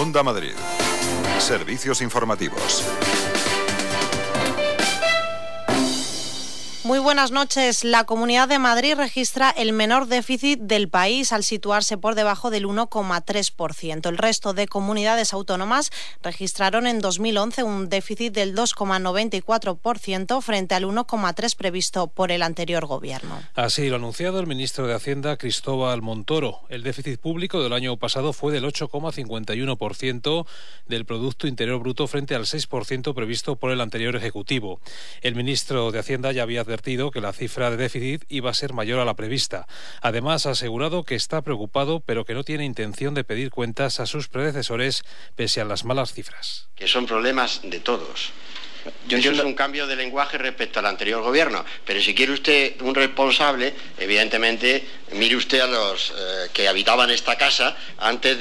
Onda Madrid. Servicios informativos. Muy buenas noches. La Comunidad de Madrid registra el menor déficit del país al situarse por debajo del 1,3%. El resto de comunidades autónomas registraron en 2011 un déficit del 2,94% frente al 1,3% previsto por el anterior gobierno. Así lo ha anunciado el ministro de Hacienda, Cristóbal Montoro. El déficit público del año pasado fue del 8,51% del Producto Interior Bruto frente al 6% previsto por el anterior Ejecutivo. El ministro de Hacienda ya había advertido que la cifra de déficit iba a ser mayor a la prevista. Además, ha asegurado que está preocupado, pero que no tiene intención de pedir cuentas a sus predecesores pese a las malas cifras. Que son problemas de todos. Eso es un cambio de lenguaje respecto al anterior gobierno, pero si quiere usted un responsable, evidentemente mire usted a los que habitaban esta casa antes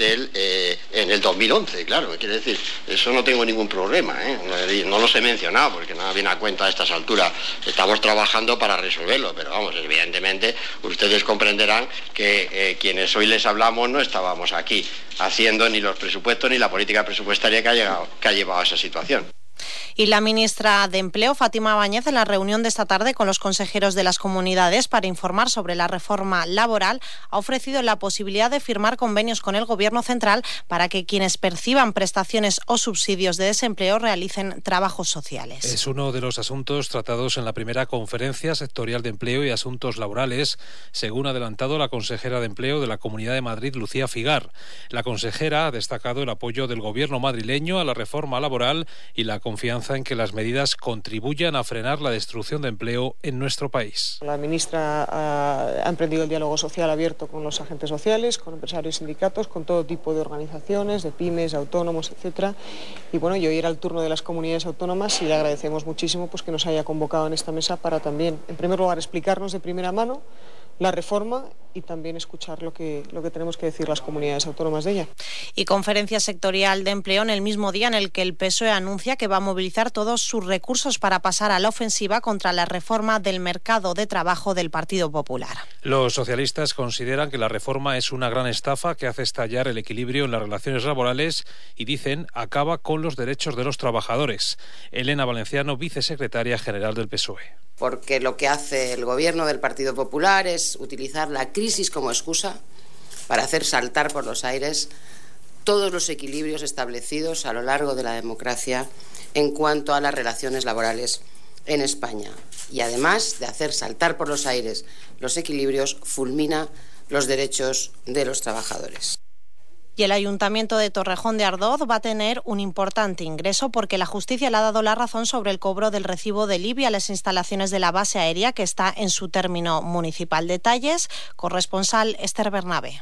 en el 2011, claro, quiere decir, eso no tengo ningún problema, no los he mencionado porque nada viene a cuenta a estas alturas, estamos trabajando para resolverlo, pero vamos, evidentemente ustedes comprenderán que quienes hoy les hablamos no estábamos aquí haciendo ni los presupuestos ni la política presupuestaria que ha llevado a esa situación. Y la ministra de Empleo, Fátima Báñez, en la reunión de esta tarde con los consejeros de las comunidades para informar sobre la reforma laboral, ha ofrecido la posibilidad de firmar convenios con el Gobierno central para que quienes perciban prestaciones o subsidios de desempleo realicen trabajos sociales. Es uno de los asuntos tratados en la primera conferencia sectorial de empleo y asuntos laborales, según ha adelantado la consejera de Empleo de la Comunidad de Madrid, Lucía Figar. La consejera ha destacado el apoyo del Gobierno madrileño a la reforma laboral y la confianza en que las medidas contribuyan a frenar la destrucción de empleo en nuestro país. La ministra ha emprendido el diálogo social abierto con los agentes sociales, con empresarios y sindicatos, con todo tipo de organizaciones, de pymes, autónomos, etcétera. Y bueno, y hoy era el turno de las comunidades autónomas y le agradecemos muchísimo que nos haya convocado en esta mesa para también, en primer lugar, explicarnos de primera mano la reforma y también escuchar lo que tenemos que decir las comunidades autónomas de ella. Y conferencia sectorial de empleo en el mismo día en el que el PSOE anuncia que va a movilizar todos sus recursos para pasar a la ofensiva contra la reforma del mercado de trabajo del Partido Popular. Los socialistas consideran que la reforma es una gran estafa que hace estallar el equilibrio en las relaciones laborales y dicen acaba con los derechos de los trabajadores. Elena Valenciano, vicesecretaria general del PSOE. Porque lo que hace el gobierno del Partido Popular es utilizar la crisis como excusa para hacer saltar por los aires todos los equilibrios establecidos a lo largo de la democracia en cuanto a las relaciones laborales en España. Y además de hacer saltar por los aires los equilibrios, fulmina los derechos de los trabajadores. Y el Ayuntamiento de Torrejón de Ardoz va a tener un importante ingreso porque la justicia le ha dado la razón sobre el cobro del recibo del IBI a las instalaciones de la base aérea que está en su término municipal. Detalles, corresponsal Esther Bernabé.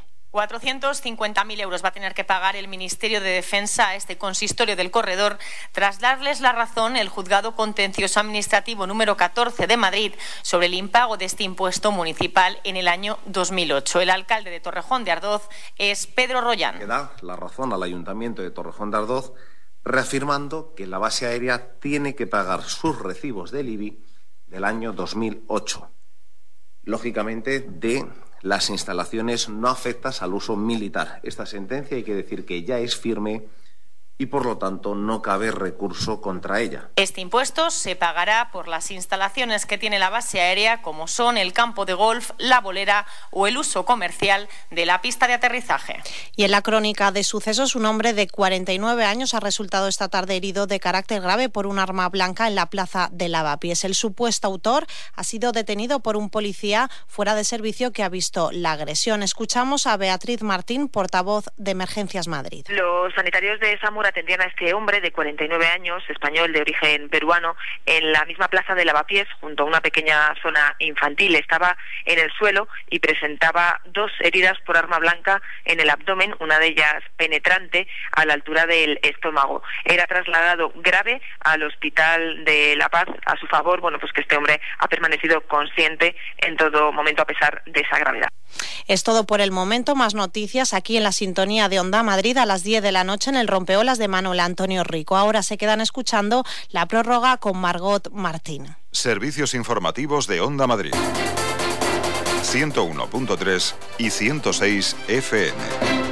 450.000 euros va a tener que pagar el Ministerio de Defensa a este consistorio del corredor tras darles la razón el Juzgado Contencioso Administrativo número 14 de Madrid sobre el impago de este impuesto municipal en el año 2008. El alcalde de Torrejón de Ardoz es Pedro Rollán. Que da la razón al Ayuntamiento de Torrejón de Ardoz reafirmando que la base aérea tiene que pagar sus recibos del IBI del año 2008. Lógicamente, de las instalaciones no afectas al uso militar. Esta sentencia hay que decir que ya es firme y, por lo tanto, no cabe recurso contra ella. Este impuesto se pagará por las instalaciones que tiene la base aérea, como son el campo de golf, la bolera o el uso comercial de la pista de aterrizaje. Y en la crónica de sucesos, un hombre de 49 años ha resultado esta tarde herido de carácter grave por un arma blanca en la plaza de Lavapiés. El supuesto autor ha sido detenido por un policía fuera de servicio que ha visto la agresión. Escuchamos a Beatriz Martín, portavoz de Emergencias Madrid. Los sanitarios de SAMUR atendían a este hombre de 49 años, español de origen peruano, en la misma plaza de Lavapiés, junto a una pequeña zona infantil. Estaba en el suelo y presentaba 2 heridas por arma blanca en el abdomen, una de ellas penetrante a la altura del estómago. Era trasladado grave al Hospital de La Paz. A su favor, pues que este hombre ha permanecido consciente en todo momento a pesar de esa gravedad. Es todo por el momento. Más noticias aquí en la sintonía de Onda Madrid a las 10 de la noche en el Rompeolas de Manuel Antonio Rico. Ahora se quedan escuchando la prórroga con Margot Martín. Servicios informativos de Onda Madrid. 101.3 y 106 FM.